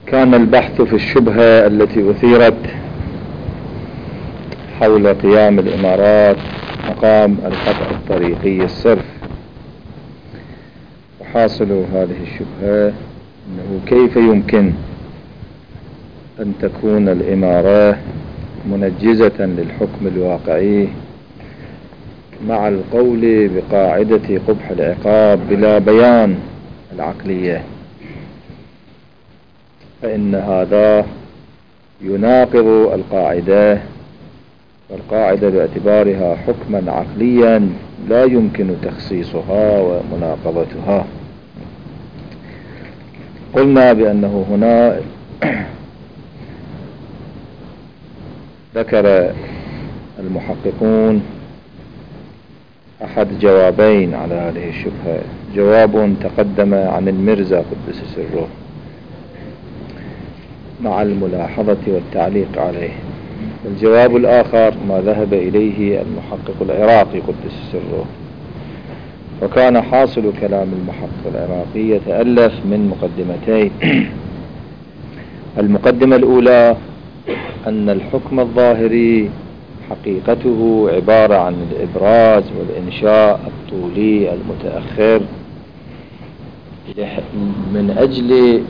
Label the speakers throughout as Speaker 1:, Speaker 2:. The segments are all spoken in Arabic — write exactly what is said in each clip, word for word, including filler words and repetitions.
Speaker 1: كان البحث في الشبهة التي أثيرت حول قيام الإمارات مقام القطع الطريقي الصرف. وحاصل هذه الشبهة أنه كيف يمكن أن تكون الإمارة منجزة للحكم الواقعي مع القول بقاعدة قبح العقاب بلا بيان العقلية، فإن هذا يناقض القاعدة، والقاعدة باعتبارها حكما عقليا لا يمكن تخصيصها ومناقضتها. قلنا بأنه هنا ذكر المحققون أحد جوابين على هذه الشبهة. جواب تقدم عن المرزا قدس سره مع الملاحظة والتعليق عليه، الجواب الآخر ما ذهب إليه المحقق العراقي قدس سره. وكان حاصل كلام المحقق العراقي يتألف من مقدمتين. المقدمة الأولى أن الحكم الظاهري حقيقته عبارة عن الإبراز والإنشاء الطولي المتأخر من أجل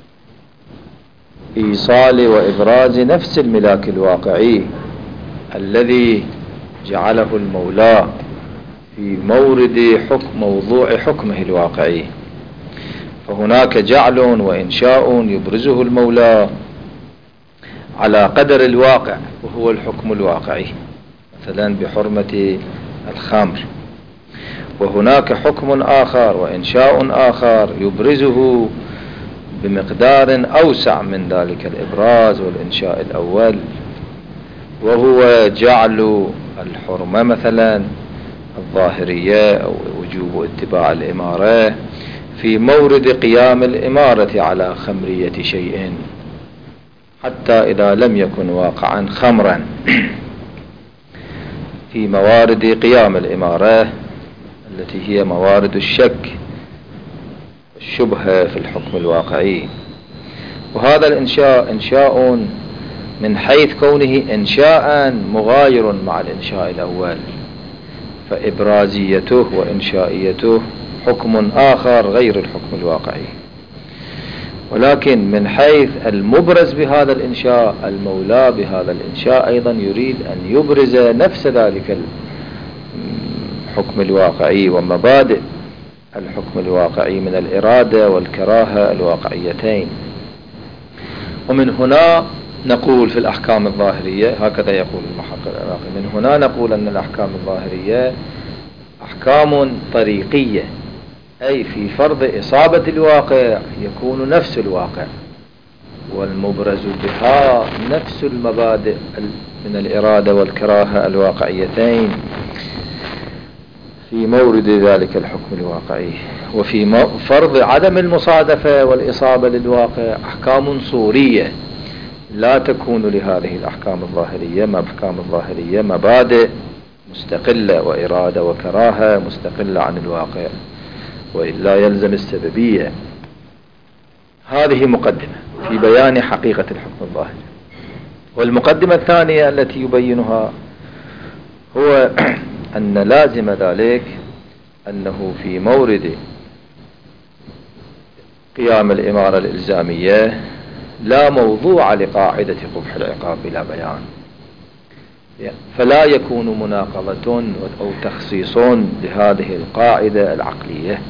Speaker 1: إيصال وإبراز نفس الملاك الواقعي الذي جعله المولى في مورد حكم موضوع حكمه الواقعي. فهناك جعل وإنشاء يبرزه المولى على قدر الواقع وهو الحكم الواقعي، مثلا بحرمة الخمر. وهناك حكم آخر وإنشاء آخر يبرزه بمقدار أوسع من ذلك الإبراز والإنشاء الأول، وهو جعل الحرمة مثلا الظاهرية أو وجوب اتباع الإمارة في مورد قيام الإمارة على خمرية شيء حتى إذا لم يكن واقعا خمرا في موارد قيام الإمارة التي هي موارد الشك الشبهة في الحكم الواقعي. وهذا الإنشاء إنشاء من حيث كونه إنشاء مغاير مع الإنشاء الأول، فإبرازيته وإنشائيته حكم آخر غير الحكم الواقعي. ولكن من حيث المبرز بهذا الإنشاء، المولى بهذا الإنشاء أيضا يريد أن يبرز نفس ذلك الحكم الواقعي ومبادئ الحكم الواقعي من الإرادة والكراهة الواقعيتين. ومن هنا نقول في الأحكام الظاهرية، هكذا يقول المحقق العراقي، من هنا نقول أن الأحكام الظاهرية أحكام طريقية، أي في فرض إصابة الواقع يكون نفس الواقع والمبرز بها نفس المبادئ من الإرادة والكراهة الواقعيتين في مورد ذلك الحكم الواقعي. وفي فرض عدم المصادفة والإصابة للواقع أحكام صورية لا تكون لهذه الأحكام الظاهرية ما أحكام الظاهرية مبادئ مستقلة وإرادة وكراهة مستقلة عن الواقع، وإلا يلزم السببية. هذه مقدمة في بيان حقيقة الحكم الظاهري. والمقدمة الثانية التي يبينها هو أن لازم ذلك أنه في مورد قيام الإمارة الإلزامية لا موضوع لقاعدة قبح العقاب بلا بيان، فلا يكون مناقضة أو تخصيص لهذه القاعدة العقلية،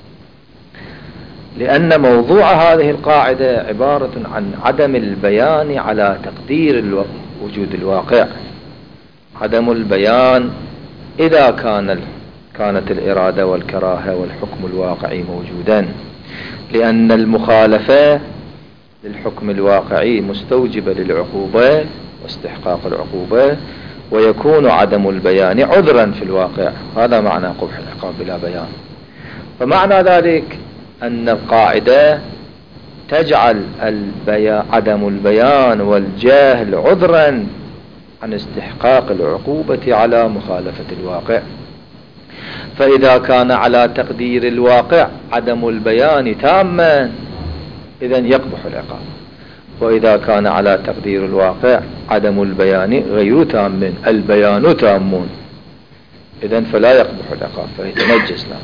Speaker 1: لأن موضوع هذه القاعدة عبارة عن عدم البيان على تقدير الو... وجود الواقع. عدم البيان إذا كان كانت الإرادة والكراهة والحكم الواقعي موجودا، لأن المخالفة للحكم الواقعي مستوجبة للعقوبة واستحقاق العقوبة، ويكون عدم البيان عذرا في الواقع. هذا معنى قبح العقاب بلا بيان. فمعنى ذلك أن القاعدة تجعل البيان عدم البيان والجهل عذرا عن استحقاق العقوبة على مخالفة الواقع. فإذا كان على تقدير الواقع عدم البيان تاما إذن يقبح العقاب. وإذا كان على تقدير الواقع عدم البيان غير تام، البيان تام، إذن فلا يقبح العقاب فيتنجس له.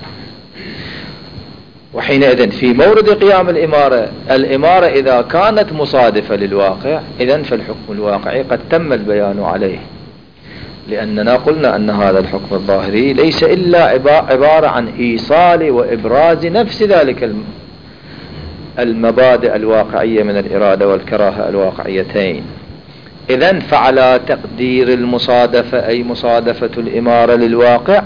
Speaker 1: وحينئذ في مورد قيام الإمارة، الإمارة إذا كانت مصادفة للواقع إذن فالحكم الواقعي قد تم البيان عليه، لأننا قلنا أن هذا الحكم الظاهري ليس إلا عبارة عن إيصال وإبراز نفس ذلك المبادئ الواقعية من الإرادة والكراهة الواقعيتين. إذن فعلى تقدير المصادفة أي مصادفة الإمارة للواقع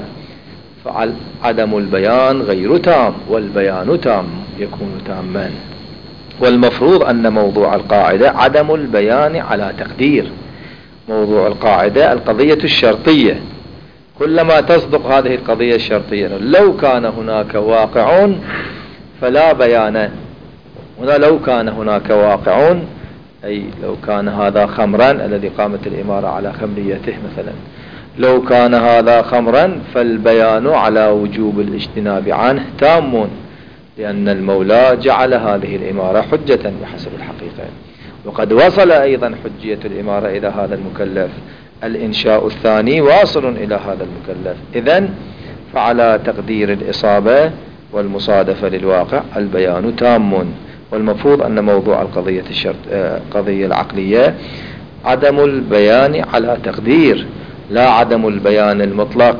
Speaker 1: فعدم البيان غير تام، والبيان تام يكون تاما. والمفروض أن موضوع القاعدة عدم البيان على تقدير. موضوع القاعدة القضية الشرطية، كلما تصدق هذه القضية الشرطية لو كان هناك واقع فلا بيان. هنا لو كان هناك واقع أي لو كان هذا خمرا الذي قامت الإمارة على خمريته مثلا، لو كان هذا خمرا فالبيان على وجوب الاجتناب عنه تام، لأن المولى جعل هذه الإمارة حجة بحسب الحقيقة. وقد وصل أيضا حجية الإمارة إلى هذا المكلف، الإنشاء الثاني واصل إلى هذا المكلف. إذن فعلى تقدير الإصابة والمصادفة للواقع البيان تام. والمفروض أن موضوع القضية الشرط قضية العقلية عدم البيان على تقدير لا عدم البيان المطلق.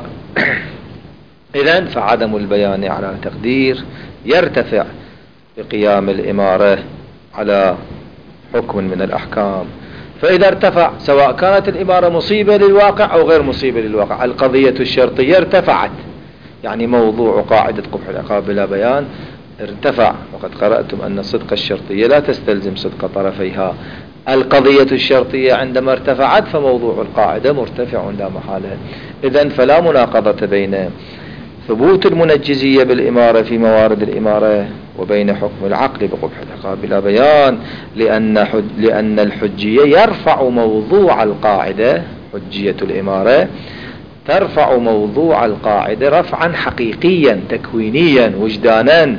Speaker 1: إذن فعدم البيان على تقدير يرتفع بقيام الإمارة على حكم من الأحكام. فإذا ارتفع سواء كانت الإمارة مصيبة للواقع أو غير مصيبة للواقع، القضية الشرطية ارتفعت، يعني موضوع قاعدة قبح العقاب بلا بيان ارتفع. وقد قرأتم أن الصدق الشرطية لا تستلزم صدق طرفيها. القضية الشرطية عندما ارتفعت فموضوع القاعدة مرتفع لا محالة. إذن فلا مناقضة بين ثبوت المنجزية بالإمارة في موارد الإمارة وبين حكم العقل بقبح العقاب بلا بيان، لأن, حج لأن الحجية يرفع موضوع القاعدة، حجية الإمارة ترفع موضوع القاعدة رفعا حقيقيا تكوينيا وجدانا،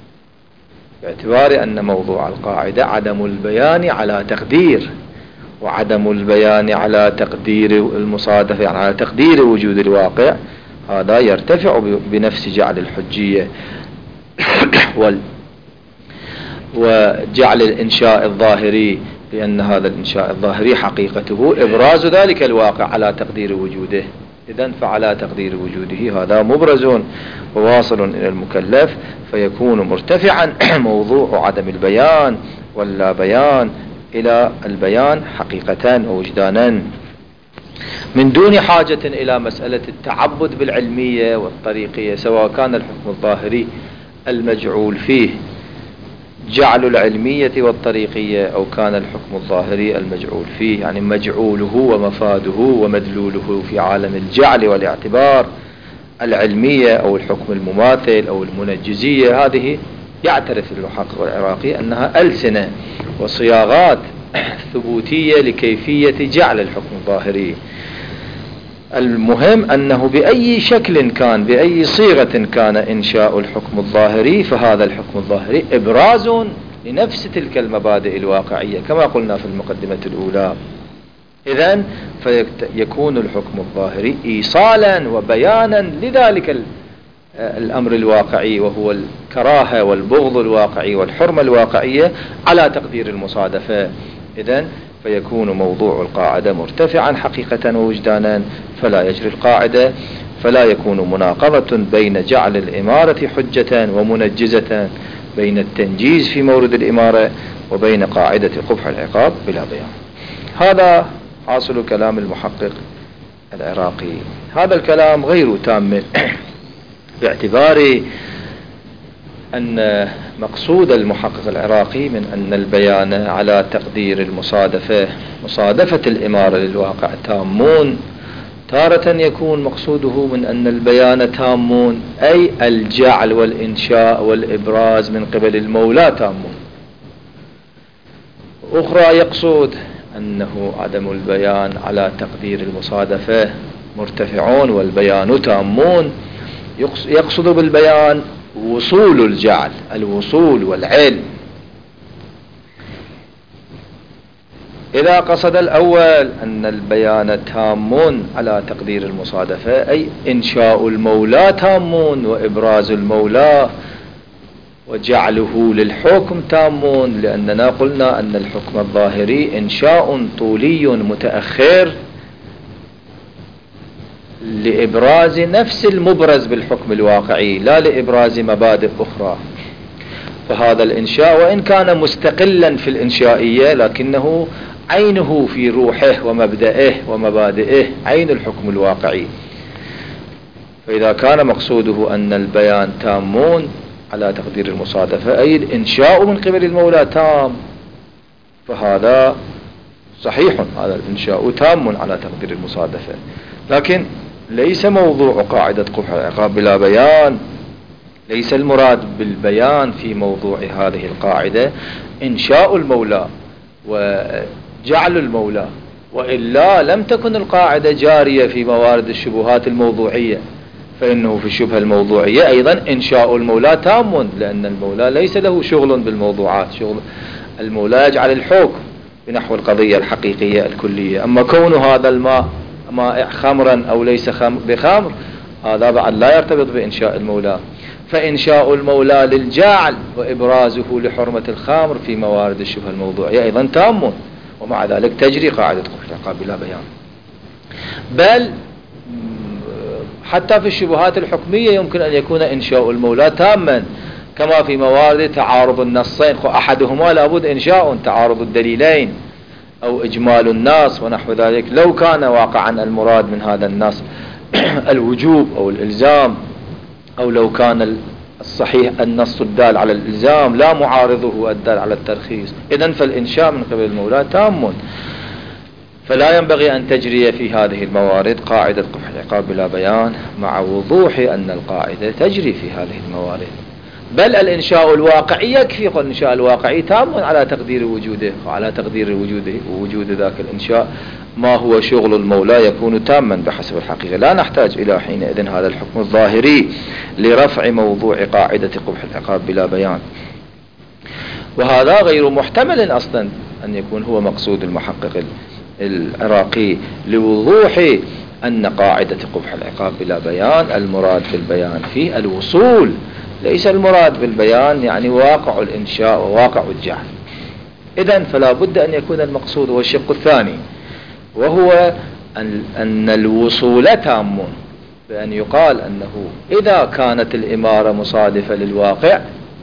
Speaker 1: باعتبار أن موضوع القاعدة عدم البيان على تقدير، وعدم البيان على تقدير المصادفة يعني على تقدير وجود الواقع، هذا يرتفع بنفس جعل الحجية وجعل الإنشاء الظاهري، لأن هذا الإنشاء الظاهري حقيقته إبراز ذلك الواقع على تقدير وجوده. إذن فعلى تقدير وجوده هذا مبرز وواصل إلى المكلف، فيكون مرتفعا موضوع عدم البيان ولا بيان إلى البيان حقيقة ووجدانا، من دون حاجة إلى مسألة التعبد بالعلمية والطريقية، سواء كان الحكم الظاهري المجعول فيه جعل العلمية والطريقية أو كان الحكم الظاهري المجعول فيه يعني مجعوله ومفاده ومدلوله في عالم الجعل والاعتبار. العلمية أو الحكم المماثل أو المنجزية هذه يعترف المحقق العراقي أنها ألسنة وصياغات ثبوتية لكيفية جعل الحكم الظاهري. المهم أنه بأي شكل كان بأي صيغة كان إنشاء الحكم الظاهري فهذا الحكم الظاهري إبراز لنفس تلك المبادئ الواقعية كما قلنا في المقدمة الأولى. إذن فيكون الحكم الظاهري إيصالا وبيانا لذلك الأمر الواقعي وهو الكراهة والبغض الواقعي والحرمة الواقعية على تقدير المصادفة. إذن فيكون موضوع القاعدة مرتفعا حقيقة ووجدانا، فلا يجري القاعدة، فلا يكون مناقضة بين جعل الإمارة حجة ومنجزة، بين التنجيز في مورد الإمارة وبين قاعدة قبح العقاب بلا بيان. هذا حاصل كلام المحقق العراقي. هذا الكلام غير تام باعتبار أن مقصود المحقق العراقي من أن البيان على تقدير المصادفة مصادفة الإمارة للواقع تامون، تارة يكون مقصوده من أن البيان تامون أي الجعل والإنشاء والإبراز من قبل المولى تامون، أخرى يقصد أنه عدم البيان على تقدير المصادفة مرتفعون والبيان تامون، يقصد بالبيان وصول الجعل، الوصول والعلم. إذا قصد الأول أن البيان تام على تقدير المصادفة، أي إنشاء المولى تام وإبراز المولى وجعله للحكم تام، لأننا قلنا أن الحكم الظاهري إنشاء طولي متأخر لإبراز نفس المبرز بالحكم الواقعي لا لإبراز مبادئ أخرى. فهذا الإنشاء وإن كان مستقلا في الإنشائية لكنه عينه في روحه ومبدئه ومبادئه عين الحكم الواقعي. فإذا كان مقصوده أن البيان تام على تقدير المصادفة أي الإنشاء من قبل المولى تام، فهذا صحيح، هذا الإنشاء تام على تقدير المصادفة، لكن ليس موضوع قاعدة قبح العقاب بلا بيان، ليس المراد بالبيان في موضوع هذه القاعدة إنشاء المولى وجعل المولى، وإلا لم تكن القاعدة جارية في موارد الشبهات الموضوعية، فإنه في الشبهة الموضوعية أيضا إنشاء المولى تام، لأن المولى ليس له شغل بالموضوعات، شغل المولى يجعل الحكم بنحو القضية الحقيقية الكلية. أما كون هذا الماء مائع خمرا أو ليس خمر بخمر هذا بعد لا يرتبط بإنشاء المولى، فإنشاء المولى للجعل وإبرازه لحرمة الخمر في موارد الشبهة الموضوعية أيضا تام، ومع ذلك تجري قاعدة قبح العقاب بلا بيان. بل حتى في الشبهات الحكمية يمكن أن يكون إنشاء المولى تاما، كما في موارد تعارض النصين، أحدهما لابد إنشاء تعارض الدليلين أو إجمال النص ونحو ذلك، لو كان واقعا المراد من هذا النص الوجوب أو الإلزام، أو لو كان الصحيح النص الدال على الإلزام لا معارضه الدال على الترخيص، إذن فالإنشاء من قبل المولى تام. فلا ينبغي أن تجري في هذه الموارد قاعدة قبح العقاب بلا بيان، مع وضوح أن القاعدة تجري في هذه الموارد. بل الإنشاء الواقعي يكفي، قل الإنشاء الواقعي تام على تقدير وجوده، وعلى تقدير وجوده ووجود ذاك الإنشاء ما هو شغل المولى يكون تاما بحسب الحقيقة. لا نحتاج إلى حينئذ هذا الحكم الظاهري لرفع موضوع قاعدة قبح العقاب بلا بيان، وهذا غير محتمل أصلا أن يكون هو مقصود المحقق العراقي، لوضوح أن قاعدة قبح العقاب بلا بيان المراد بالبيان فيه الوصول، ليس المراد بالبيان يعني واقع الإنشاء وواقع الجعل. إذن فلا بد أن يكون المقصود هو الشق الثاني، وهو أن, أن الوصول تام، بأن يقال أنه إذا كانت الإمارة مصادفة للواقع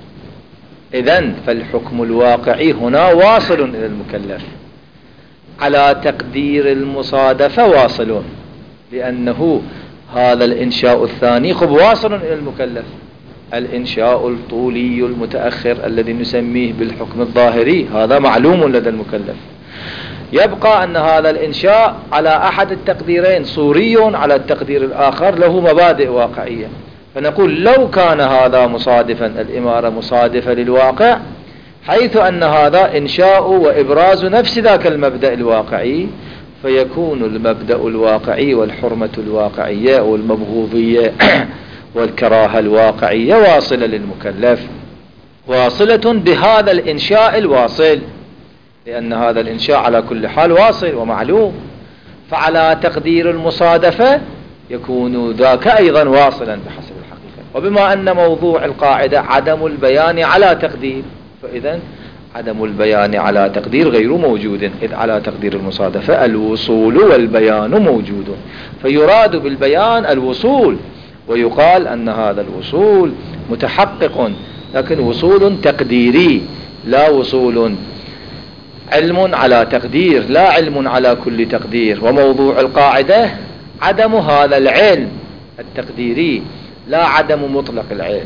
Speaker 1: إذن فالحكم الواقعي هنا واصل إلى المكلف على تقدير المصادفة واصل، لأنه هذا الإنشاء الثاني خب واصل إلى المكلف. الإنشاء الطولي المتأخر الذي نسميه بالحكم الظاهري هذا معلوم لدى المكلف، يبقى أن هذا الإنشاء على أحد التقديرين صوري، على التقدير الآخر له مبادئ واقعية. فنقول لو كان هذا مصادفا، الإمارة مصادفة للواقع، حيث أن هذا إنشاء وإبراز نفس ذاك المبدأ الواقعي، فيكون المبدأ الواقعي والحرمة الواقعية والمبغوضية والكراهة الواقعية واصلة للمكلف، واصلة بهذا الإنشاء الواصل، لأن هذا الإنشاء على كل حال واصل ومعلوم. فعلى تقدير المصادفة يكون ذاك أيضا واصلا بحسب الحقيقة. وبما أن موضوع القاعدة عدم البيان على تقدير، فإذا عدم البيان على تقدير غير موجود، إذ على تقدير المصادفة الوصول والبيان موجود، فيراد بالبيان الوصول، ويقال أن هذا الوصول متحقق، لكن وصول تقديري لا وصول علم على تقدير، لا علم على كل تقدير. وموضوع القاعدة عدم هذا العلم التقديري لا عدم مطلق العلم.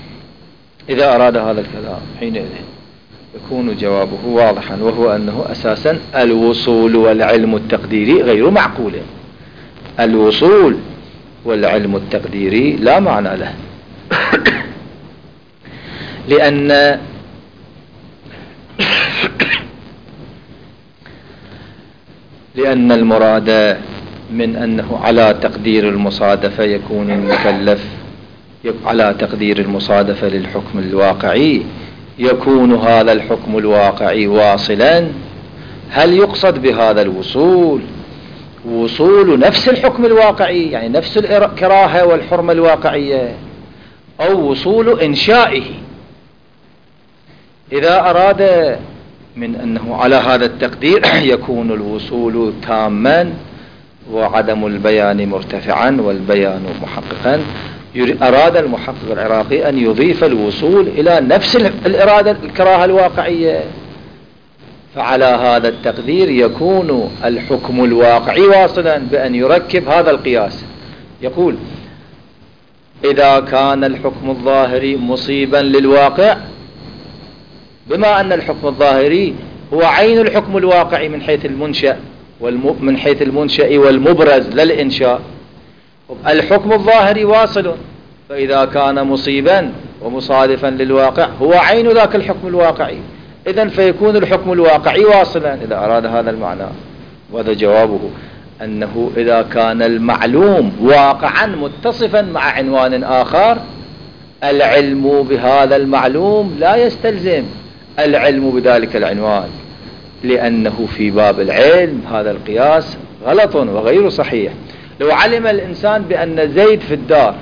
Speaker 1: إذا أراد هذا الكلام حينئذ يكون جوابه واضحا، وهو أنه أساسا الوصول والعلم التقديري غير معقول. الوصول والعلم التقديري لا معنى له، لأن لأن المراد من أنه على تقدير المصادفة يكون المكلف على تقدير المصادفة للحكم الواقعي، يكون هذا الحكم الواقعي واصلا هل يقصد بهذا الوصول وصول نفس الحكم الواقعي، يعني نفس الكراهة والحرمة الواقعية، أو وصول إنشائه؟ إذا أراد من أنه على هذا التقدير يكون الوصول تاما وعدم البيان مرتفعا والبيان محققا، أراد المحقق العراقي أن يضيف الوصول إلى نفس الإرادة الكراهة الواقعية، فعلى هذا التقدير يكون الحكم الواقعي واصلا بأن يركب هذا القياس. يقول إذا كان الحكم الظاهري مصيبا للواقع، بما أن الحكم الظاهري هو عين الحكم الواقعي من حيث المنشأ من حيث المنشأ والمبرز للإنشاء، الحكم الظاهري واصل، فإذا كان مصيبا ومصادفا للواقع هو عين ذاك الحكم الواقعي، إذن فيكون الحكم الواقعي واصلا إذا أراد هذا المعنى. وهذا جوابه أنه إذا كان المعلوم واقعا متصفا مع عنوان آخر، العلم بهذا المعلوم لا يستلزم العلم بذلك العنوان، لأنه في باب العلم هذا القياس غلط وغير صحيح. لو علم الإنسان بأن زيد في الدار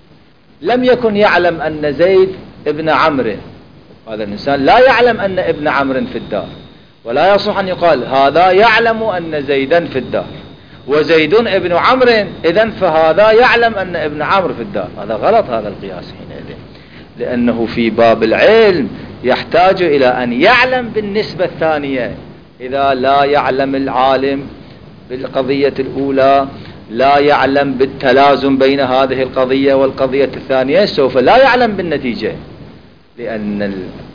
Speaker 1: لم يكن يعلم أن زيد ابن عمرو، هذا الإنسان لا يعلم أن ابن عمرو في الدار، ولا يصح أن يقال هذا يعلم أن زيدا في الدار وزيد ابن عمرو، إذن فهذا يعلم أن ابن عمرو في الدار. هذا غلط هذا القياس حينئذ، لأنه في باب العلم يحتاج إلى أن يعلم بالنسبة الثانية. إذا لا يعلم العالم بالقضية الأولى، لا يعلم بالتلازم بين هذه القضية والقضية الثانية، سوف لا يعلم بالنتيجة، لأن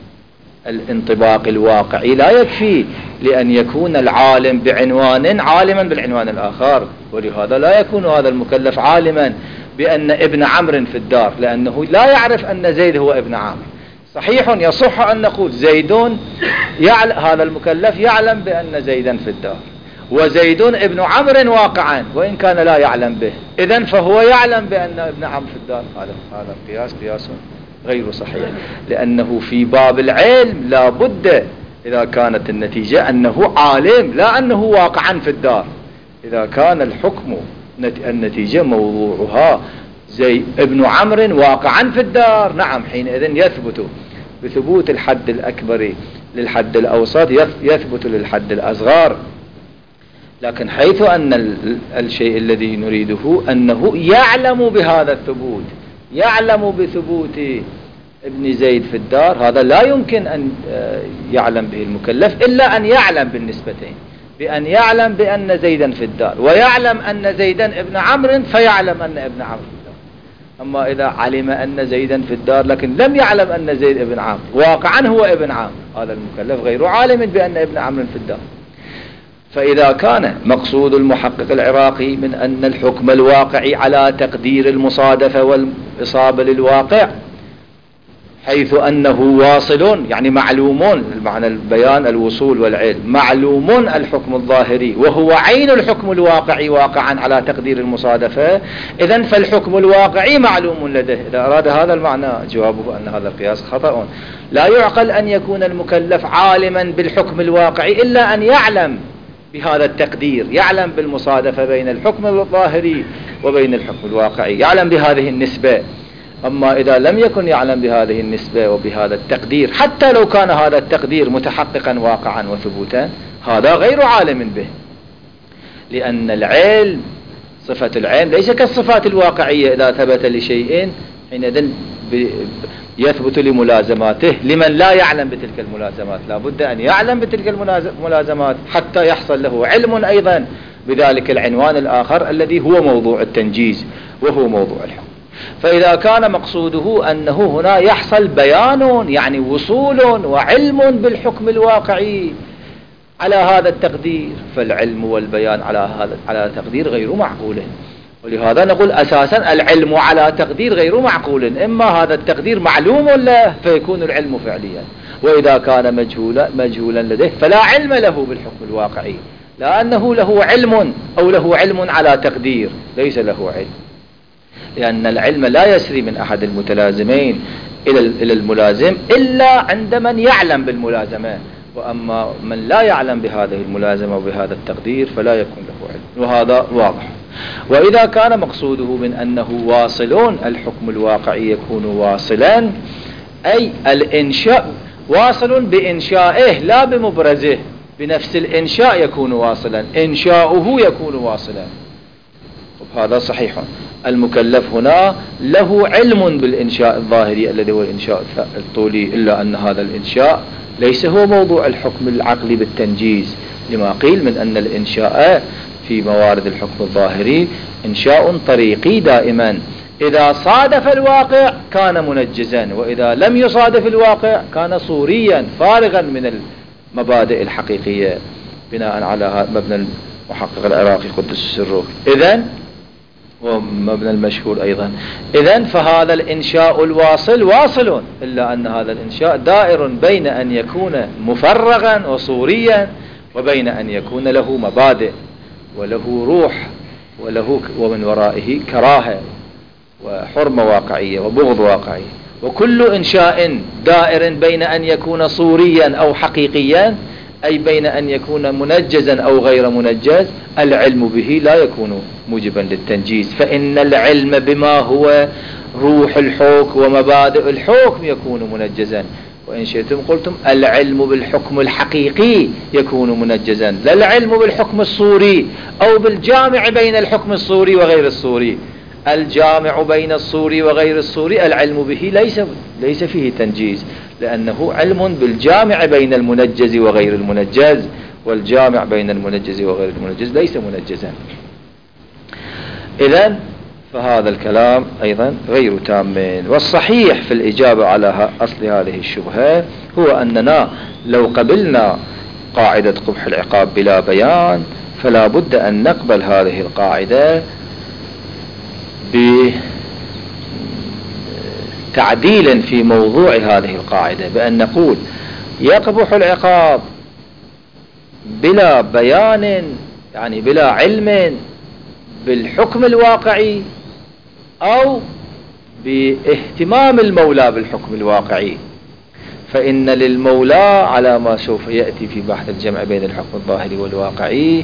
Speaker 1: الانطباق الواقعي لا يكفي لأن يكون العالم بعنوان عالما بالعنوان الآخر، ولهذا لا يكون هذا المكلف عالما بأن ابن عمرو في الدار، لأنه لا يعرف أن زيد هو ابن عمرو. صحيح يصح أن نقول زيد يعلم، هذا المكلف يعلم بأن زيدا في الدار، وزيد ابن عمرو واقعا وإن كان لا يعلم به، إذن فهو يعلم بأن ابن عمرو في الدار. هذا هذا القياس قياس غير صحيح، لأنه في باب العلم لا بد إذا كانت النتيجة أنه عالم لا أنه واقعا في الدار. إذا كان الحكم النتيجة موضوعها زي ابن عمرو واقعا في الدار، نعم حينئذ يثبت بثبوت الحد الأكبر للحد الأوسط، يثبت للحد الأصغر. لكن حيث أن الشيء الذي نريده أنه يعلم بهذا الثبوت، يعلم بثبوت ابن زيد في الدار، هذا لا يمكن أن يعلم به المكلف إلا أن يعلم بالنسبتين، بأن يعلم بأن زيدا في الدار ويعلم أن زيدا ابن عمرو فيعلم أن ابن عمرو في الدار. أما إذا علم أن زيدا في الدار لكن لم يعلم أن زيد ابن عمرو واقعا هو ابن عمرو، هذا المكلف غير عالم بأن ابن عمرو في الدار. فإذا كان مقصود المحقق العراقي من أن الحكم الواقعي على تقدير المصادفة والإصابة للواقع حيث أنه واصل، يعني معلومون، المعنى البيان الوصول والعلم، معلومون الحكم الظاهري وهو عين الحكم الواقعي واقعا على تقدير المصادفة، إذن فالحكم الواقعي معلوم لديه. إذا أراد هذا المعنى جوابه أن هذا القياس خطأ. لا يعقل أن يكون المكلف عالما بالحكم الواقعي إلا أن يعلم بهذا التقدير، يعلم بالمصادفة بين الحكم الظاهري وبين الحكم الواقعي، يعلم بهذه النسبة. أما إذا لم يكن يعلم بهذه النسبة وبهذا التقدير، حتى لو كان هذا التقدير متحققا واقعا وثبوتا، هذا غير عالم به، لأن العلم، صفة العلم ليس كالصفات الواقعية. إذا ثبت لشيء حينئذ يثبت لملازماته، لمن لا يعلم بتلك الملازمات لا بد أن يعلم بتلك الملازمات حتى يحصل له علم أيضا بذلك العنوان الآخر الذي هو موضوع التنجيز وهو موضوع الحكم. فإذا كان مقصوده أنه هنا يحصل بيان، يعني وصول وعلم بالحكم الواقعي على هذا التقدير، فالعلم والبيان على هذا على التقدير غير معقول. ولهذا نقول أساسا العلم على تقدير غير معقول، إما هذا التقدير معلوم له فيكون العلم فعليا، وإذا كان مجهولا مجهولا لديه فلا علم له بالحكم الواقعي، لأنه له علم أو له علم على تقدير، ليس له علم، لأن العلم لا يسري من أحد المتلازمين إلى إلى الملازم إلا عند من يعلم بالملازمة. وأما من لا يعلم بهذه الملازمة وبهذا التقدير فلا يكون له علم، وهذا واضح. وإذا كان مقصوده من أنه واصلون، الحكم الواقعي يكون واصلا، أي الإنشاء واصل بإنشائه لا بمبرزه، بنفس الإنشاء يكون واصلا، إنشاؤه يكون واصلا. هذا صحيح. المكلف هنا له علم بالإنشاء الظاهري الذي هو الإنشاء الطولي، إلا أن هذا الإنشاء ليس هو موضوع الحكم العقلي بالتنجيز، لما قيل من أن الإنشاء في موارد الحكم الظاهري إنشاء طريقي دائما، إذا صادف الواقع كان منجزا، وإذا لم يصادف الواقع كان صوريا فارغا من المبادئ الحقيقية، بناء على مبنى المحقق العراقي قدس سره. إذن ومبنى المشهور أيضا، إذن فهذا الإنشاء الواصل واصل، إلا أن هذا الإنشاء دائر بين أن يكون مفرغا وصوريا وبين أن يكون له مبادئ وله روح وله ومن ورائه كراهة وحرمة واقعية وبغض واقعي. وكل إنشاء دائر بين أن يكون صوريا أو حقيقيا، أي بين أن يكون منجزا أو غير منجز، العلم به لا يكون موجبا للتنجيز، فإن العلم بما هو روح الحكم ومبادئ الحكم يكون منجزا. وإن شئتم قلتم العلم بالحكم الحقيقي يكون منجزا، لا العلم بالحكم الصوري أو بالجامع بين الحكم الصوري وغير الصوري. الجامع بين الصوري وغير الصوري العلم به ليس ليس فيه تنجيز، لأنه علم بالجامع بين المنجز وغير المنجز، والجامع بين المنجز وغير المنجز ليس منجزا. إذن فهذا الكلام أيضا غير تام. والصحيح في الإجابة على أصل هذه الشبهة هو أننا لو قبلنا قاعدة قبح العقاب بلا بيان، فلا بد أن نقبل هذه القاعدة بتعديل في موضوع هذه القاعدة، بأن نقول يقبح العقاب بلا بيان، يعني بلا علم بالحكم الواقعي أو باهتمام المولى بالحكم الواقعي. فإن للمولى على ما سوف يأتي في بحث الجمع بين الحكم الظاهري والواقعي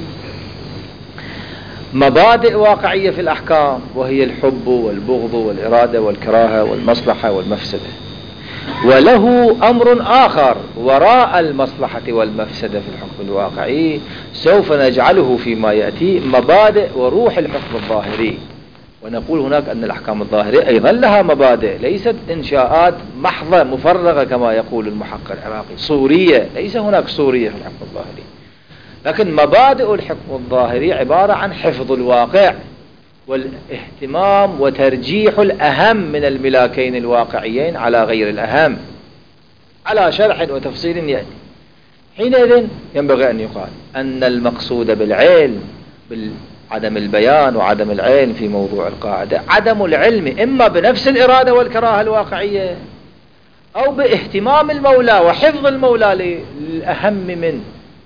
Speaker 1: مبادئ واقعية في الأحكام، وهي الحب والبغض والإرادة والكراهة والمصلحة والمفسدة، وله أمر آخر وراء المصلحة والمفسدة في الحكم الواقعي سوف نجعله فيما يأتي مبادئ وروح الحكم الظاهري. ونقول هناك أن الأحكام الظاهرية أيضا لها مبادئ، ليست إنشاءات محضة مفرغة كما يقول المحقق العراقي صورية، ليس هناك صورية في الحكم الظاهري، لكن مبادئ الحكم الظاهري عبارة عن حفظ الواقع والاهتمام وترجيح الأهم من الملاكين الواقعيين على غير الأهم، على شرح وتفصيل يأتي. حينئذ ينبغي أن يقال أن المقصود بالعلم بعدم البيان وعدم العلم في موضوع القاعدة عدم العلم إما بنفس الإرادة والكراهة الواقعية أو باهتمام المولى وحفظ المولى للأهم من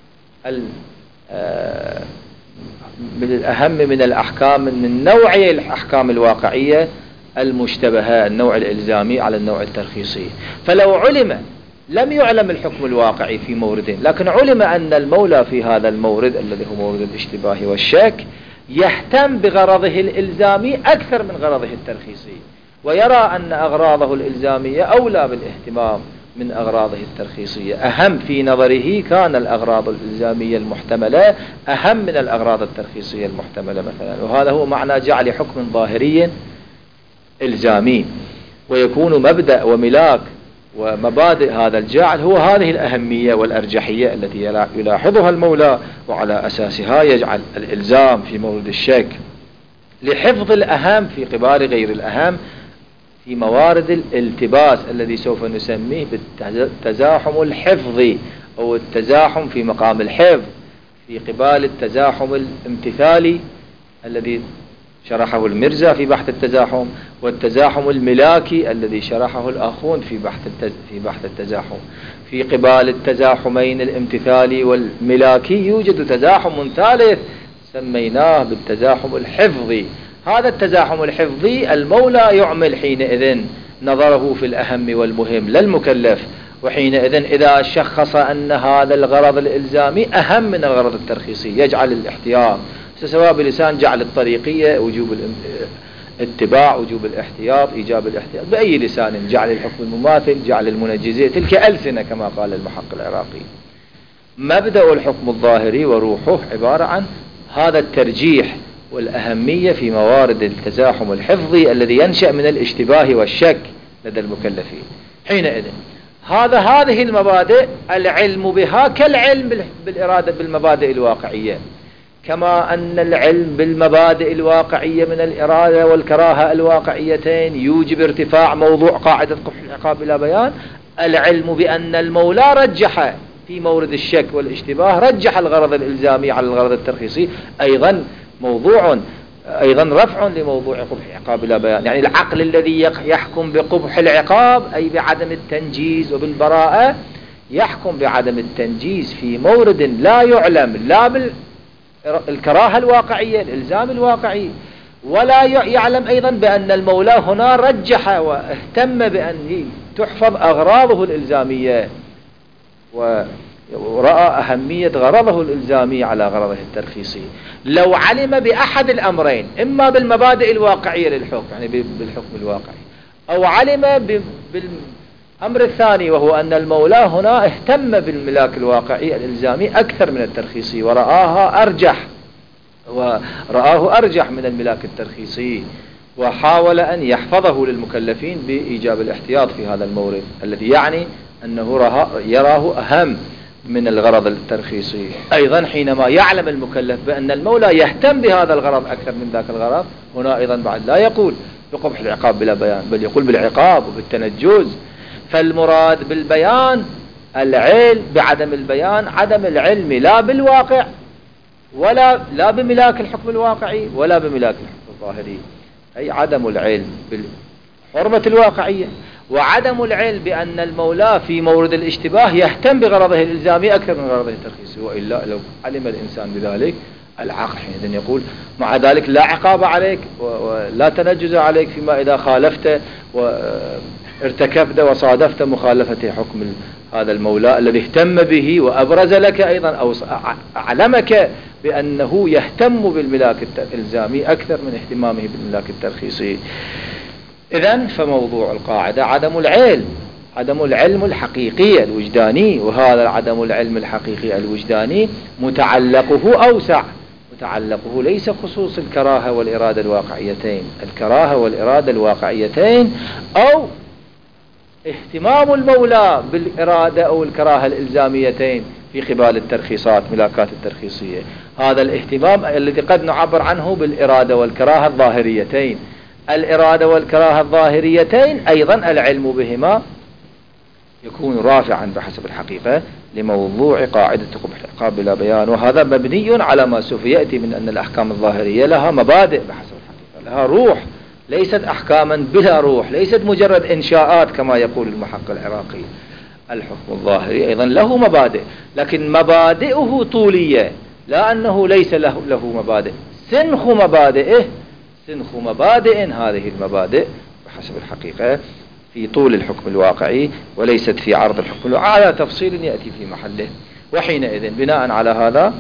Speaker 1: من الأهم من الأحكام، من نوعية الأحكام الواقعية المشتبهة، النوع الإلزامي على النوع الترخيصي. فلو علم، لم يعلم الحكم الواقعي في مورد، لكن علم أن المولى في هذا المورد الذي هو مورد الاشتباه والشك يهتم بغرضه الإلزامي أكثر من غرضه الترخيصي، ويرى أن أغراضه الإلزامية أولى بالاهتمام من أغراضه الترخيصية، أهم في نظره كان الأغراض الإلزامية المحتملة أهم من الأغراض الترخيصية المحتملة مثلا. وهذا هو معنى جعل حكم ظاهري إلزامي، ويكون مبدأ وملاك ومبادئ هذا الجعل هو هذه الأهمية والأرجحية التي يلاحظها المولى، وعلى أساسها يجعل الإلزام في مورد الشك لحفظ الأهم في قبال غير الأهم في موارد الالتباس الذي سوف نسميه بالتزاحم الحفظي أو التزاحم في مقام الحفظ، في قبال التزاحم الامتثالي الذي شرحه المرزا في بحث التزاحم، والتزاحم الملاكي الذي شرحه الآخون في بحث في بحث التزاحم. في قبال التزاحمين الامتثالي والملاكي يوجد تزاحم ثالث سميناه بالتزاحم الحفظي. هذا التزاحم الحفظي المولى يعمل حينئذ نظره في الأهم والمهم لا المكلف، وحينئذ إذا شخص أن هذا الغرض الإلزامي أهم من الغرض الترخيصي يجعل الاحتياط، سواء بلسان جعل الطريقية وجوب الاتباع، وجوب الاحتياط، إيجاب الاحتياط، بأي لسان، جعل الحكم المماثل، جعل المنجزية، تلك ألسنة كما قال المحقق العراقي. مبدأ الحكم الظاهري وروحه عبارة عن هذا الترجيح والأهمية في موارد التزاحم الحفظي الذي ينشأ من الاشتباه والشك لدى المكلفين. حينئذ هذا هذه المبادئ العلم بها كالعلم بالإرادة بالمبادئ الواقعية، كما أن العلم بالمبادئ الواقعية من الإرادة والكراهة الواقعيتين يوجب ارتفاع موضوع قاعدة قبح العقاب إلى بيان. العلم بأن المولى رجح في مورد الشك والاشتباه، رجح الغرض الإلزامي على الغرض الترخيصي، أيضا موضوع أيضا رفع لموضوع قبح العقاب إلى بيان. يعني العقل الذي يحكم بقبح العقاب أي بعدم التنجيز وبالبراءة، يحكم بعدم التنجيز في مورد لا يعلم لا بالكراهة الواقعية الإلزام الواقعي، ولا يعلم أيضا بأن المولى هنا رجح واهتم بأن تحفظ أغراضه الإلزامية ورأى أهمية غرضه الإلزامي على غرضه الترخيصي. لو علم بأحد الأمرين، إما بالمبادئ الواقعية للحكم يعني بالحكم الواقعي، أو علم بالأمر الثاني وهو أن المولى هنا اهتم بالملاك الواقعي الإلزامي أكثر من الترخيصي ورآها أرجح ورآه أرجح من الملاك الترخيصي، وحاول أن يحفظه للمكلفين بإيجاب الاحتياط في هذا المورد الذي يعني أنه يراه أهم من الغرض الترخيصي. أيضا حينما يعلم المكلف بأن المولى يهتم بهذا الغرض أكثر من ذاك الغرض، هنا أيضا بعد لا يقول بقبح العقاب بلا بيان، بل يقول بالعقاب وبالتنجز. فالمراد بالبيان العلم بعدم البيان، عدم العلم لا بالواقع ولا لا بملاك الحكم الواقعي ولا بملاك الحكم الظاهري، أي عدم العلم بالحرمة الواقعية، وعدم العلم بأن المولى في مورد الاشتباه يهتم بغرضه الإلزامي أكثر من غرضه الترخيصي. وإلا لو علم الإنسان بذلك العقل حينئذ يقول مع ذلك لا عقاب عليك ولا تنجز عليك فيما إذا خالفت وارتكبت وصادفت مخالفة حكم هذا المولى الذي اهتم به وأبرز لك أيضا أو أعلمك بأنه يهتم بالملاك الإلزامي أكثر من اهتمامه بالملاك الترخيصي. إذن فموضوع القاعدة عدم العلم، عدم العلم الحقيقي الوجداني، وهذا عدم العلم الحقيقي الوجداني متعلقه أوسع، متعلقه ليس خصوص الكراهة والإرادة الواقعيتين، الكراهة والإرادة الواقعيتين أو اهتمام المولى بالإرادة أو الكراهة الإلزاميتين في قبال الترخيصات ملاكات الترخيصية. هذا الاهتمام الذي قد نعبر عنه بالإرادة والكراهة الظاهريتين. الإرادة والكراهة الظاهريتين أيضا العلم بهما يكون رافعا بحسب الحقيقة لموضوع قاعدة قبح العقاب بلا بيان، وهذا مبني على ما سوف يأتي من أن الأحكام الظاهرية لها مبادئ بحسب الحقيقة، لها روح، ليست أحكاما بلا روح، ليست مجرد إنشاءات كما يقول المحقق العراقي. الحكم الظاهري أيضا له مبادئ، لكن مبادئه طولية، لا أنه ليس له, له مبادئ. سنخ مبادئه سنخ مبادئ هذه المبادئ بحسب الحقيقة في طول الحكم الواقعي وليست في عرض الحكم الواقعي، على تفصيل يأتي في محله. وحينئذ بناء على هذا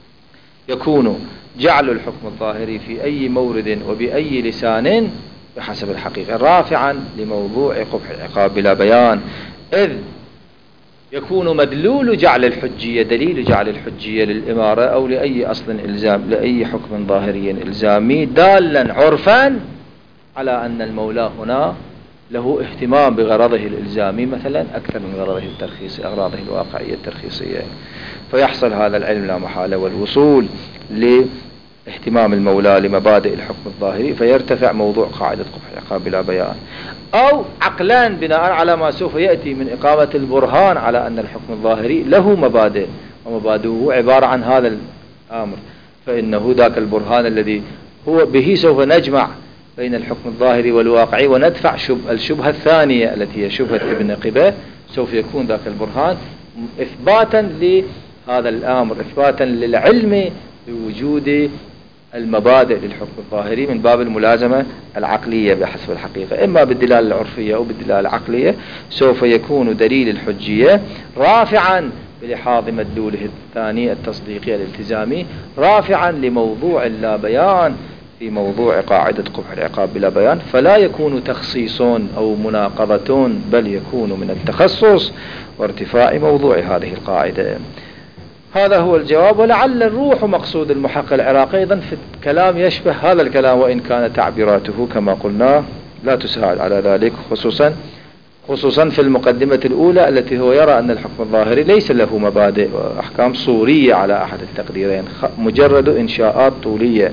Speaker 1: يكون جعل الحكم الظاهري في أي مورد وبأي لسان بحسب الحقيقة رافعا لموضوع قبح العقاب بلا بيان، إذ يكون مدلول جعل الحجية دليل جعل الحجية للإمارة أو لأي أصل إلزام لأي حكم ظاهري إلزامي دالا عرفا على أن المولى هنا له اهتمام بغرضه الإلزامي مثلا أكثر من غرضه الترخيصي أغراضه الواقعية الترخيصية، فيحصل هذا العلم لا محالة والوصول لاهتمام المولى لمبادئ الحكم الظاهري، فيرتفع موضوع قاعدة قبح العقاب بلا بيان. أو عقلان بناء على ما سوف يأتي من إقامة البرهان على أن الحكم الظاهري له مبادئ ومبادئه عبارة عن هذا الأمر، فإنه ذاك البرهان الذي هو به سوف نجمع بين الحكم الظاهري والواقعي وندفع شب الشبهة الثانية التي هي شبهة ابن قبة. سوف يكون ذاك البرهان إثباتا لهذا الأمر، إثباتا للعلم بوجود المبادئ للحكم الظاهري من باب الملازمة العقلية بحسب الحقيقة، إما بالدلالة العرفية أو بالدلالة العقلية، سوف يكون دليل الحجية رافعا بلحاظ مدلوله الثاني التصديقي الالتزامي، رافعا لموضوع لا بيان في موضوع قاعدة قبح العقاب بلا بيان، فلا يكون تخصيص أو مناقضة، بل يكون من التخصص وارتفاع موضوع هذه القاعدة. هذا هو الجواب. ولعل الروح مقصود المحقق العراقي أيضا في الكلام يشبه هذا الكلام، وإن كان تعبيراته كما قلنا لا تساعد على ذلك، خصوصا خصوصا في المقدمة الأولى التي هو يرى أن الحكم الظاهري ليس له مبادئ وأحكام صورية على أحد التقديرين، مجرد إنشاءات طولية.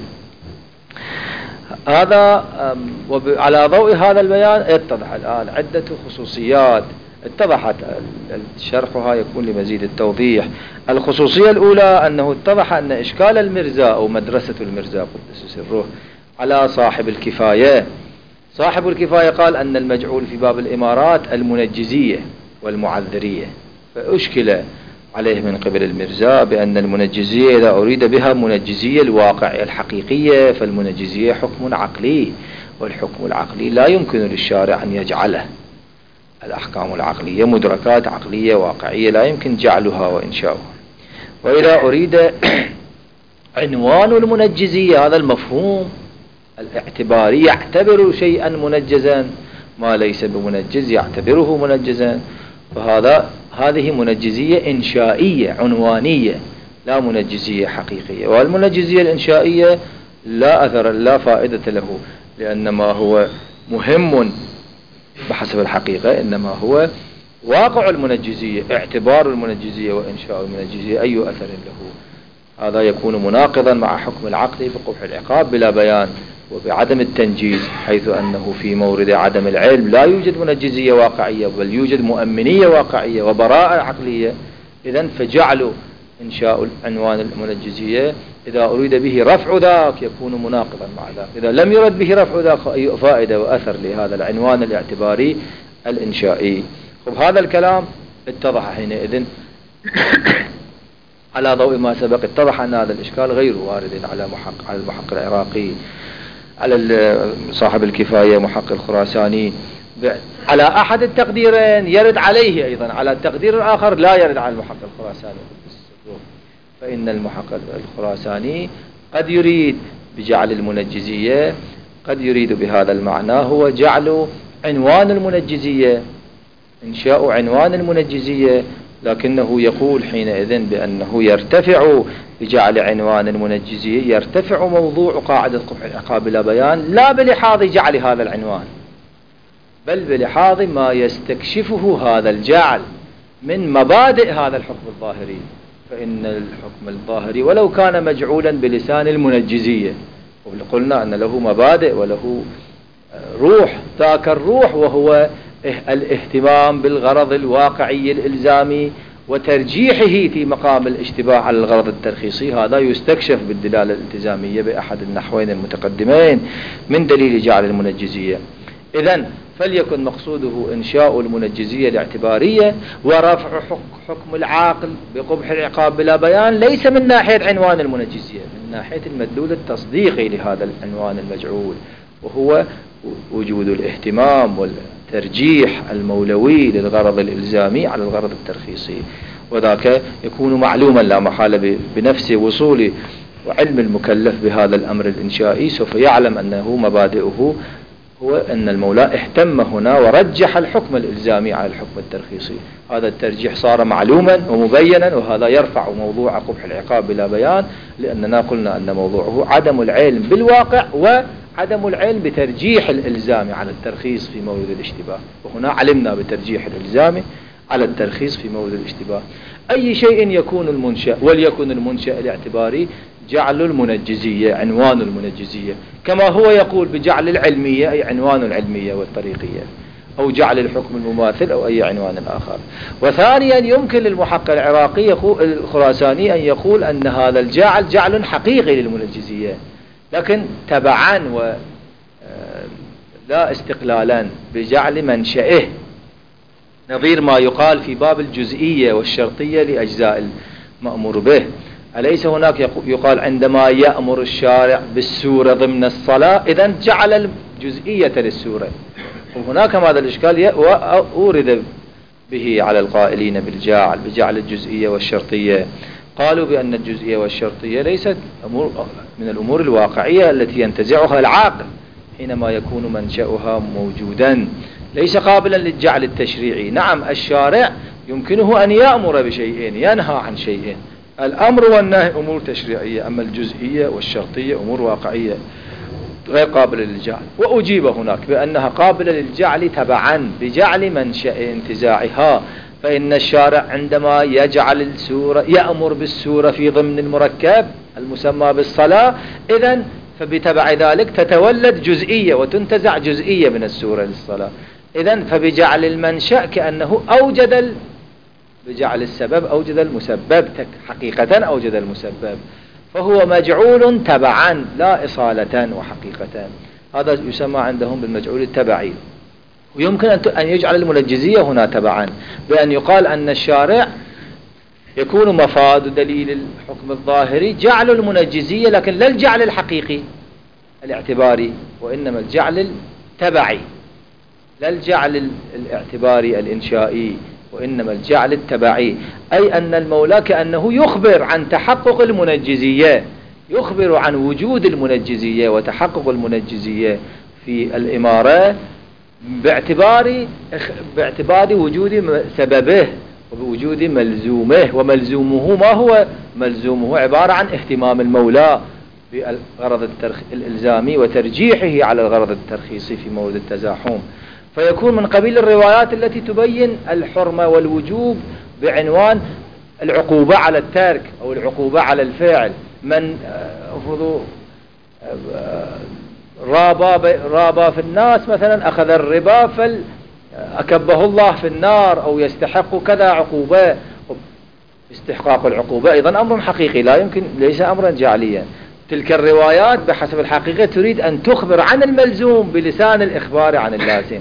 Speaker 1: هذا على ضوء هذا البيان اتضح الآن عدة خصوصيات اتضحت، شرحها يكون لمزيد التوضيح. الخصوصية الأولى أنه اتضح أن إشكال المرزا أو مدرسة المرزا قدس سره على صاحب الكفاية. صاحب الكفاية قال أن المجعول في باب الإمارات المنجزية والمعذرية، فأشكل عليه من قبل المرزا بأن المنجزية إذا أريد بها منجزية الواقع الحقيقية، فالمنجزية حكم عقلي، والحكم العقلي لا يمكن للشارع أن يجعله. الأحكام العقلية مدركات عقلية واقعية لا يمكن جعلها وإنشاؤها. وإذا أريد عنوان المنجزية، هذا المفهوم الاعتباري يعتبر شيئا منجزا، ما ليس بمنجز يعتبره منجزا، فهذا هذه منجزية إنشائية عنوانية لا منجزية حقيقية. والمنجزية الإنشائية لا أثر لا فائدة له، لأن ما هو مهم بحسب الحقيقة إنما هو واقع المنجزية، اعتبار المنجزية وإنشاء المنجزية أي أثر له. هذا يكون مناقضا مع حكم العقل بقبح العقاب بلا بيان وبعدم التنجيز، حيث أنه في مورد عدم العلم لا يوجد منجزية واقعية، بل يوجد مؤمنية واقعية وبراءة عقلية. إذن فجعل إنشاء عنوان المنجزية إذا أريد به رفع ذاك يكون مناقضا مع ذاك، إذا لم يرد به رفع ذاك أي فائدة وأثر لهذا العنوان الاعتباري الإنشائي. وبهذا الكلام اتضح حينئذ على ضوء ما سبق، اتضح أن هذا الإشكال غير وارد على محقق على المحقق العراقي، على صاحب الكفاية محقق الخراساني، على أحد التقديرين يرد عليه أيضا، على التقدير الآخر لا يرد على المحقق الخراساني. فإن المحقق الخراساني قد يريد بجعل المنجزية، قد يريد بهذا المعنى هو جعل عنوان المنجزية، إنشاء عنوان المنجزية، لكنه يقول حينئذ بأنه يرتفع بجعل عنوان المنجزية، يرتفع موضوع قاعدة قبح العقاب بلا بيان لا بلحاظ جعل هذا العنوان، بل بلحاظ ما يستكشفه هذا الجعل من مبادئ هذا الحكم الظاهري. فإن الحكم الظاهري ولو كان مجعولا بلسان المنجزية، وقلنا أن له مبادئ وله روح، ذاك الروح وهو الاهتمام بالغرض الواقعي الإلزامي وترجيحه في مقام الاشتباه على الغرض الترخيصي، هذا يستكشف بالدلالة الالتزامية بأحد النحوين المتقدمين من دليل جعل المنجزية. إذن فليكن مقصوده إنشاء المنجزية الاعتبارية ورفع حكم العاقل بقبح العقاب بلا بيان، ليس من ناحية عنوان المنجزية، من ناحية المدلول التصديقي لهذا العنوان المجعول، وهو وجود الاهتمام والترجيح المولوي للغرض الإلزامي على الغرض الترخيصي. وذاك يكون معلوما لا محالة بنفسه وصول وعلم المكلف بهذا الأمر الإنشائي، سوف يعلم أنه مبادئه هو أن المولى اهتم هنا ورجح الحكم الإلزامي على الحكم الترخيصي. هذا الترجيح صار معلوما ومبينا، وهذا يرفع موضوع قبح العقاب بلا بيان، لأننا قلنا أن موضوعه عدم العلم بالواقع وعدم العلم بترجيح الإلزام على الترخيص في مورد الاشتباه، وهنا علمنا بترجيح الإلزام على الترخيص في مورد الاشتباه. أي شيء يكون المنشأ، وليكن المنشأ الاعتباري جعل المنجزية عنوان المنجزية، كما هو يقول بجعل العلمية أي عنوان العلمية والطريقية، أو جعل الحكم المماثل أو أي عنوان آخر. وثانيا يمكن للمحقق العراقي الخراساني أن يقول أن هذا الجعل جعل حقيقي للمنجزية، لكن تبعا ولا استقلالا بجعل منشئه، نظير ما يقال في باب الجزئية والشرطية لأجزاء المأمور به، أليس هناك يقال عندما يأمر الشارع بالسورة ضمن الصلاة إذن جعل الجزئية للسورة، وهناك هذا الإشكال أورد به على القائلين بالجعل بجعل الجزئية والشرطية. قالوا بأن الجزئية والشرطية ليست أمور من الأمور الواقعية التي ينتزعها العاقل حينما يكون منشأها موجودا، ليس قابلا للجعل التشريعي. نعم الشارع يمكنه أن يأمر بشيئين ينهى عن شيئين، الأمر والنهي أمور تشريعية، أما الجزئية والشرطية أمور واقعية غير قابلة للجعل. وأجيب هناك بأنها قابلة للجعل تبعا بجعل منشأ انتزاعها، فإن الشارع عندما يجعل السورة يأمر بالسورة في ضمن المركب المسمى بالصلاة، إذن فبتبع ذلك تتولد جزئية وتنتزع جزئية من السورة للصلاة. إذن فبجعل المنشأ كأنه أوجد ال... بجعل السبب أوجد المسبب، حقيقة أوجد المسبب، فهو مجعول تبعا لا إصالة وحقيقة. هذا يسمى عندهم بالمجعول التبعي. ويمكن أن يجعل المنجزية هنا تبعا بأن يقال أن الشارع يكون مفاد دليل الحكم الظاهري جعل المنجزية، لكن لا الجعل الحقيقي الاعتباري، وإنما الجعل التبعي، لا الجعل الاعتباري الإنشائي، وإنما الجعل التبعي. أي أن المولى كأنه يخبر عن تحقق المنجزية، يخبر عن وجود المنجزية وتحقق المنجزية في الإمارة باعتبار باعتبار وجود سببه وبوجود ملزومه. وملزومه ما هو؟ ملزومه عبارة عن اهتمام المولى بالغرض الإلزامي وترجيحه على الغرض الترخيصي في مورد التزاحم، فيكون من قبيل الروايات التي تبين الحرمة والوجوب بعنوان العقوبة على الترك أو العقوبة على الفعل. من رابا رابا في الناس مثلا أخذ الربا فأكبه الله في النار أو يستحق كذا عقوبة. استحقاق العقوبة أيضا أمر حقيقي لا يمكن، ليس أمرا جعليا. تلك الروايات بحسب الحقيقة تريد أن تخبر عن الملزوم بلسان الإخبار عن اللازم،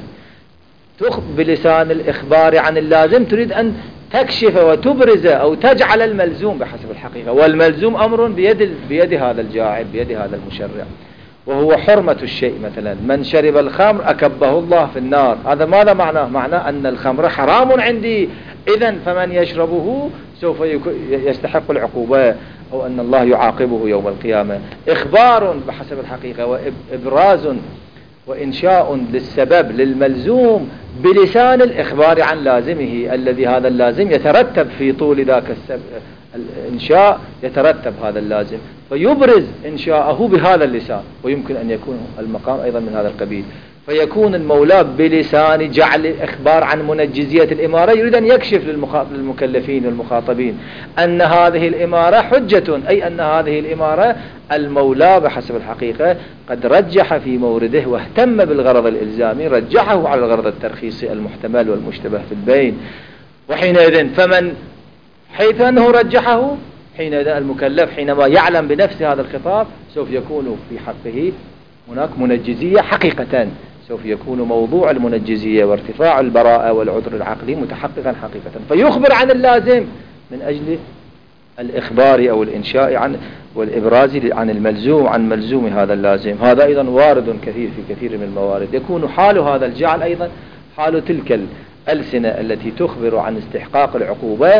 Speaker 1: بلسان الإخبار عن اللازم تريد أن تكشف وتبرز أو تجعل الملزوم بحسب الحقيقة، والملزوم أمر بيد, بيد هذا الجاعل بيد هذا المشرع، وهو حرمة الشيء. مثلا من شرب الخمر أكبه الله في النار، هذا ماذا معناه؟ معناه أن الخمر حرام عندي، إذن فمن يشربه سوف يستحق العقوبة أو أن الله يعاقبه يوم القيامة. إخبار بحسب الحقيقة وإبراز وإنشاء للسبب للملزوم بلسان الإخبار عن لازمه، الذي هذا اللازم يترتب في طول ذاك الإنشاء يترتب هذا اللازم، فيبرز إنشاءه بهذا اللسان. ويمكن أن يكون المقام أيضا من هذا القبيل، فيكون المولى بلسان جعل الإخبار عن منجزية الإمارة يريد أن يكشف للمكلفين والمخاطبين أن هذه الإمارة حجة، أي أن هذه الإمارة المولى بحسب الحقيقة قد رجح في مورده واهتم بالغرض الإلزامي، رجحه على الغرض الترخيصي المحتمل والمشتبه في البين. وحينئذ فمن حيث أنه رجحه، حينئذ المكلف حينما يعلم بنفس هذا الخطاب سوف يكون في حقه هناك منجزية حقيقة، سوف يكون موضوع المنجزية وارتفاع البراءة والعذر العقلي متحققا حقيقة، فيخبر عن اللازم من أجل الإخبار أو الإنشاء عن والإبراز عن الملزوم عن ملزوم هذا اللازم. هذا أيضا وارد كثير في كثير من الموارد. يكون حال هذا الجعل أيضا حال تلك الألسنة التي تخبر عن استحقاق العقوبة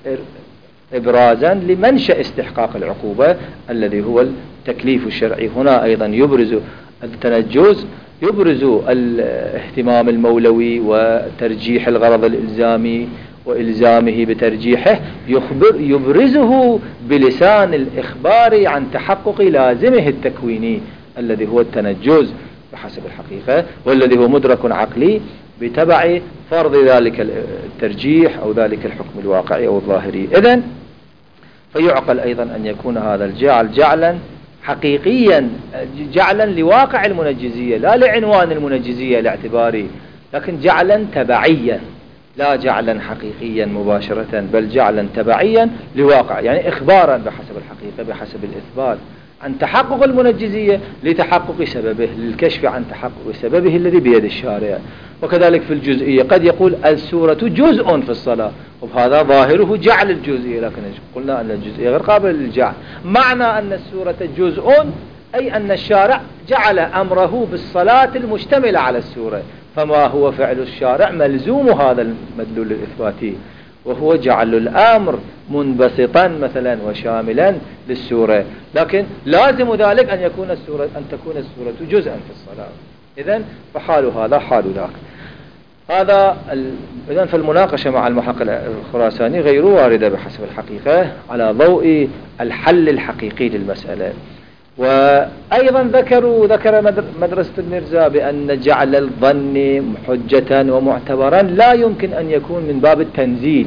Speaker 1: إبرازا لمنشأ استحقاق العقوبة الذي هو التكليف الشرعي. هنا أيضا يبرز التنجز، يبرز الاهتمام المولوي وترجيح الغرض الإلزامي وإلزامه بترجيحه، يخبر يبرزه بلسان الإخبار عن تحقق لازمه التكويني الذي هو التنجز بحسب الحقيقة، والذي هو مدرك عقلي بتبع فرض ذلك الترجيح أو ذلك الحكم الواقعي أو الظاهري. إذن فيعقل أيضا أن يكون هذا الجعل جعلا حقيقيا، جعلا لواقع المنجزية لا لعنوان المنجزية الاعتباري، لكن جعلا تبعيا لا جعلا حقيقيا مباشرة، بل جعلا تبعيا لواقع، يعني إخبارا بحسب الحقيقة بحسب الإثبات عن تحقق المنجزية لتحقق سببه، للكشف عن تحقق سببه الذي بيد الشارع. وكذلك في الجزئية قد يقول السورة جزء في الصلاة، وهذا ظاهره جعل الجزئية، لكن قلنا أن الجزئية غير قابلة للجعل. معنى أن السورة جزء أي أن الشارع جعل أمره بالصلاة المشتملة على السورة، فما هو فعل الشارع ملزوم هذا المدلول الإثباتي، وهو جعل الأمر منبسطا مثلا وشاملا للسورة، لكن لازم ذلك أن يكون السورة أن تكون السورة جزءا في الصلاة. إذن فحال هذا حال ذاك. هذا إذن فالمناقشة مع المحقق الخراساني غير واردة بحسب الحقيقة على ضوء الحل الحقيقي للمسألة. وأيضا ذكروا ذكر مدرسة المرزا بأن جعل الظن حجة ومعتبرا لا يمكن أن يكون من باب التنزيل.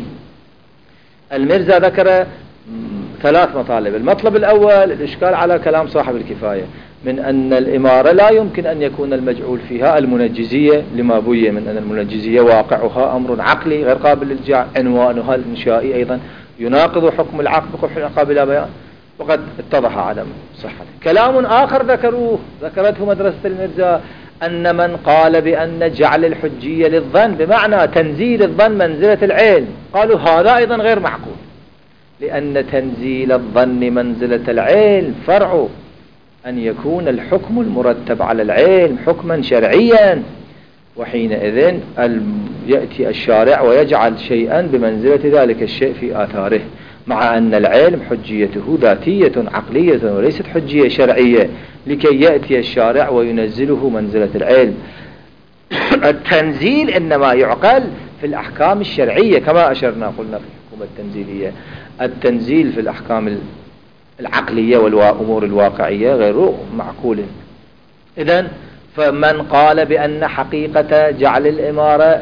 Speaker 1: المرزا ذكر ثلاث مطالب. المطلب الأول الإشكال على كلام صاحب الكفاية من أن الإمارة لا يمكن أن يكون المجعول فيها المنجزية، لما بوي من أن المنجزية واقعها أمر عقلي غير قابل للجعل، عنوانها الإنشائي أيضا يناقض حكم العقل بقبح العقاب بلا بيان، وقد اتضح عدم صحته. كلام آخر ذكروه ذكرته مدرسة المرزا أن من قال بأن جعل الحجية للظن بمعنى تنزيل الظن منزلة العلم، قالوا هذا أيضا غير معقول، لأن تنزيل الظن منزلة العلم فرع أن يكون الحكم المرتب على العلم حكما شرعيا، وحينئذ يأتي الشارع ويجعل شيئا بمنزلة ذلك الشيء في آثاره، مع أن العلم حجيته ذاتية عقلية وليست حجية شرعية، لكي يأتي الشارع وينزله منزلة العلم. التنزيل إنما يعقل في الأحكام الشرعية كما أشرنا قلنا في الحكومة التنزيلية. التنزيل في الأحكام العقلية والأمور الواقعية غير معقول. إذن فمن قال بأن حقيقة جعل الإمارة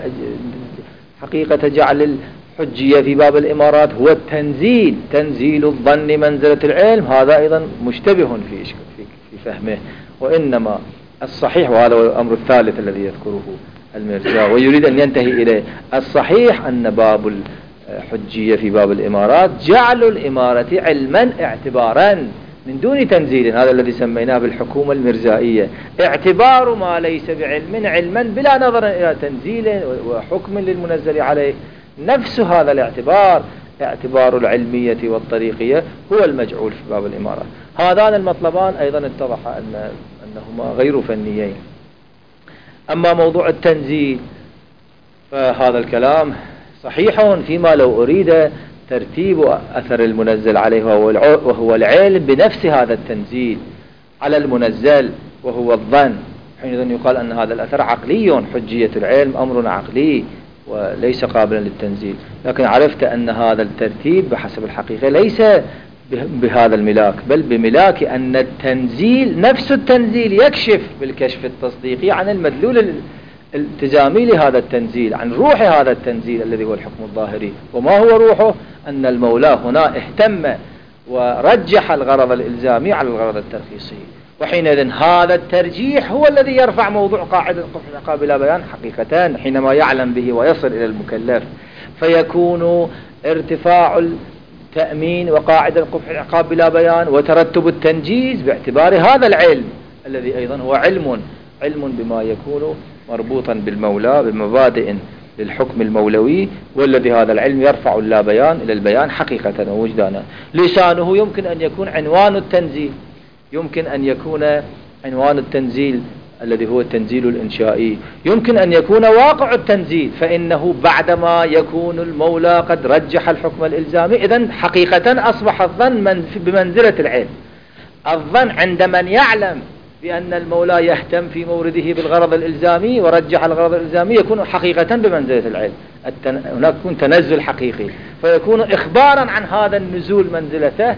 Speaker 1: حقيقة جعل الحجية في باب الإمارات هو التنزيل، تنزيل الظن منزلة العلم، هذا أيضا مشتبه في في فهمه. وإنما الصحيح، وهذا هو الأمر الثالث الذي يذكره المرزا ويريد أن ينتهي إليه، الصحيح أن باب الحجية في باب الإمارات جعل الإمارة علما اعتبارا من دون تنزيل، هذا الذي سميناه بالحكومة المرزائية، اعتبار ما ليس بعلم علما بلا نظر إلى تنزيل وحكم للمنزل عليه. نفس هذا الاعتبار اعتبار العلمية والطريقية هو المجعول في باب الإمارات. هذان المطلبان أيضا اتضح أن أنهما غير فنيين. أما موضوع التنزيل فهذا الكلام صحيح فيما لو أريد ترتيب أثر المنزل عليه وهو العلم بنفس هذا التنزيل على المنزل وهو الظن، حينئذ يقال أن هذا الأثر عقلي، حجية العلم أمر عقلي وليس قابلا للتنزيل. لكن عرفت أن هذا الترتيب بحسب الحقيقة ليس بهذا الملاك، بل بملاك أن التنزيل نفس التنزيل يكشف بالكشف التصديقي عن المدلول الالتزامي لهذا التنزيل، عن روح هذا التنزيل الذي هو الحكم الظاهري. وما هو روحه؟ أن المولى هنا اهتم ورجح الغرض الإلزامي على الغرض الترخيصي، وحينئذ هذا الترجيح هو الذي يرفع موضوع قاعدة قبح العقاب بلا بيان حقيقة حينما يعلم به ويصل إلى المكلف، فيكون ارتفاع التأمين وقاعدة قبح العقاب بلا بيان وترتب التنجيز باعتبار هذا العلم الذي أيضا هو علم علم بما يكون مربوطا بالمولى بمبادئ للحكم المولوي، والذي هذا العلم يرفع اللا بيان إلى البيان حقيقة ووجدانا. لسانه يمكن أن يكون عنوان التنزيل، يمكن أن يكون عنوان التنزيل الذي هو التنزيل الإنشائي، يمكن أن يكون واقع التنزيل، فإنه بعدما يكون المولى قد رجح الحكم الإلزامي إذن حقيقة أصبح الظن بمنزلة العلم. الظن عند من يعلم بأن المولى يهتم في مورده بالغرض الإلزامي ورجح الغرض الإلزامي يكون حقيقة بمنزلة العلم. التن... هناك يكون تنزل حقيقي، فيكون إخبارا عن هذا النزول منزلته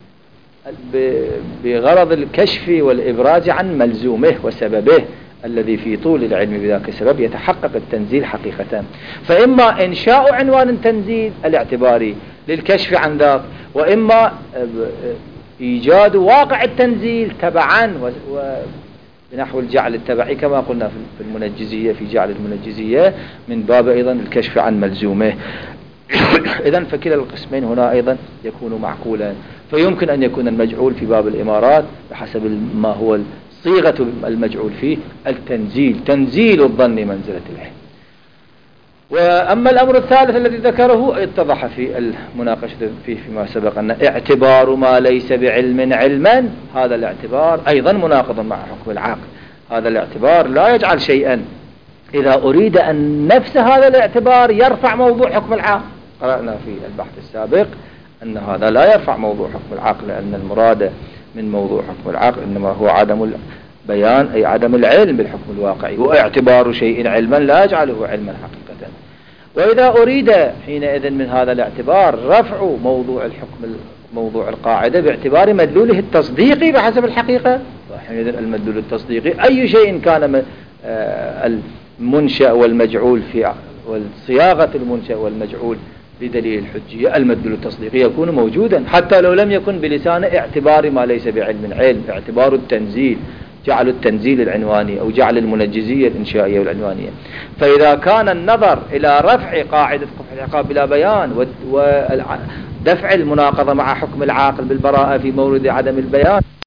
Speaker 1: بغرض الكشف والإبراز عن ملزومه وسببه الذي في طول العلم بذاك السبب يتحقق التنزيل حقيقة. فإما إنشاء عنوان التنزيل الاعتباري للكشف عن ذاك، وإما إيجاد واقع التنزيل تبعا بنحو الجعل التبعي كما قلنا في المنجزية في جعل المنجزية من باب أيضا الكشف عن ملزومه. إذن فكلا القسمين هنا أيضا يكون معقولا. فيمكن أن يكون المجعول في باب الإمارات بحسب ما هو صيغة المجعول فيه التنزيل، تنزيل الظن منزلة العلم. وأما الأمر الثالث الذي ذكره اتضح في المناقشة فيه فيما سبق أن اعتبار ما ليس بعلم علما، هذا الاعتبار أيضا مناقض مع حكم العقل. هذا الاعتبار لا يجعل شيئا إذا أريد أن نفس هذا الاعتبار يرفع موضوع حكم العقل. قرأنا في البحث السابق أن هذا لا يرفع موضوع حكم العقل، لأن المراد من موضوع حكم العقل إنما هو عدم البيان، أي عدم العلم بالحكم الواقعي، واعتبار شيء علما لا يجعله علما حقيقة. وإذا أريد حينئذ من هذا الاعتبار رفع موضوع الحكم، موضوع القاعدة باعتبار مدلوله التصديقي بحسب الحقيقة، فحينئذ المدلول التصديقي أي شيء كان المنشأ والمجعول في والصياغة المنشأ والمجعول بدليل الحجية، المدلول التصديقي يكون موجودا حتى لو لم يكن بلسان اعتبار ما ليس بعلم علم، اعتبار التنزيل، جعل التنزيل العنواني أو جعل المنجزية الإنشائية والعنوانية. فإذا كان النظر إلى رفع قاعدة قبح العقاب بلا بيان ودفع المناقضة مع حكم العاقل بالبراءة في مورد عدم البيان